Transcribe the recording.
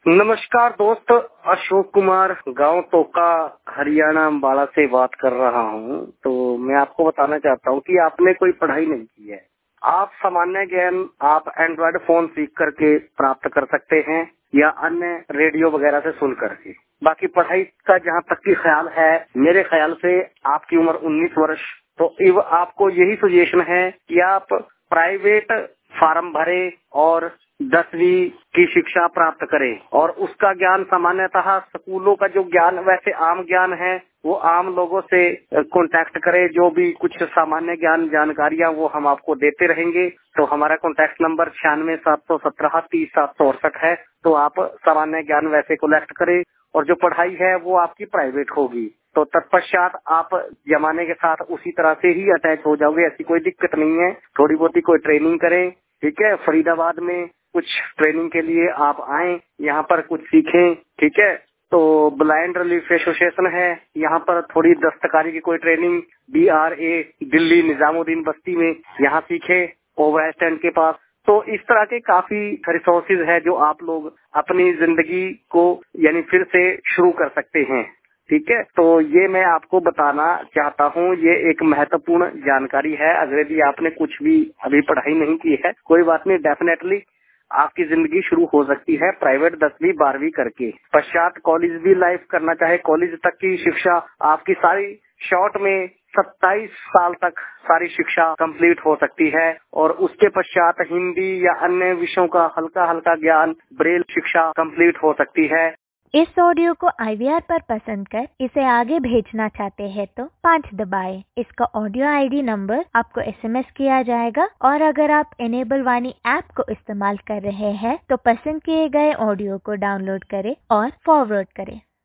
नमस्कार दोस्त, अशोक कुमार गांव टोका हरियाणा अम्बाला से बात कर रहा हूं। तो मैं आपको बताना चाहता हूं कि आपने कोई पढ़ाई नहीं की है। आप सामान्य ज्ञान आप एंड्रॉयड फोन सीख करके प्राप्त कर सकते हैं या अन्य रेडियो वगैरह से सुन करके। बाकी पढ़ाई का जहां तक की ख्याल है, मेरे ख्याल से आपकी उम्र 19 वर्ष, तो इव आपको यही सजेशन है कि आप प्राइवेट फार्म भरे और 10वीं की शिक्षा प्राप्त करें और उसका ज्ञान सामान्यतः स्कूलों का जो ज्ञान वैसे आम ज्ञान है वो आम लोगों से कांटेक्ट करें। जो भी कुछ सामान्य ज्ञान जानकारियां वो हम आपको देते रहेंगे। तो हमारा कांटेक्ट नंबर 96,717,30,768 है। तो आप सामान्य ज्ञान वैसे कलेक्ट करें और जो पढ़ाई है वो आपकी प्राइवेट होगी। तो तत्पश्चात आप जमाने के साथ उसी तरह से ही अटैच हो जाओगे, ऐसी कोई दिक्कत नहीं है। थोड़ी बहुत कोई ट्रेनिंग करें, ठीक है। फरीदाबाद में कुछ ट्रेनिंग के लिए आप आए, यहाँ पर कुछ सीखें, ठीक है। तो ब्लाइंड रिलीफ एसोसिएशन है, यहाँ पर थोड़ी दस्तकारी की कोई ट्रेनिंग BRA दिल्ली निजामुद्दीन बस्ती में यहाँ सीखे, ओवर स्टैंड के पास। तो इस तरह के काफी रिसोर्सेज है जो आप लोग अपनी जिंदगी को यानी फिर से शुरू कर सकते हैं, ठीक है। तो ये मैं आपको बताना चाहता हूँ, ये एक महत्वपूर्ण जानकारी है। अगर यदि आपने कुछ भी अभी पढ़ाई नहीं की है, कोई बात नहीं, डेफिनेटली आपकी जिंदगी शुरू हो सकती है प्राइवेट 10वीं 12वीं करके। पश्चात कॉलेज भी लाइफ करना चाहे, कॉलेज तक की शिक्षा आपकी सारी शॉर्ट में 27 साल तक सारी शिक्षा कंप्लीट हो सकती है और उसके पश्चात हिंदी या अन्य विषयों का हल्का हल्का ज्ञान, ब्रेल शिक्षा कंप्लीट हो सकती है। इस ऑडियो को IVR पर पसंद कर इसे आगे भेजना चाहते हैं तो 5 दबाएं। इसका ऑडियो ID नंबर आपको SMS किया जाएगा और अगर आप इनेबल वाणी ऐप को इस्तेमाल कर रहे हैं तो पसंद किए गए ऑडियो को डाउनलोड करें और फॉरवर्ड करें।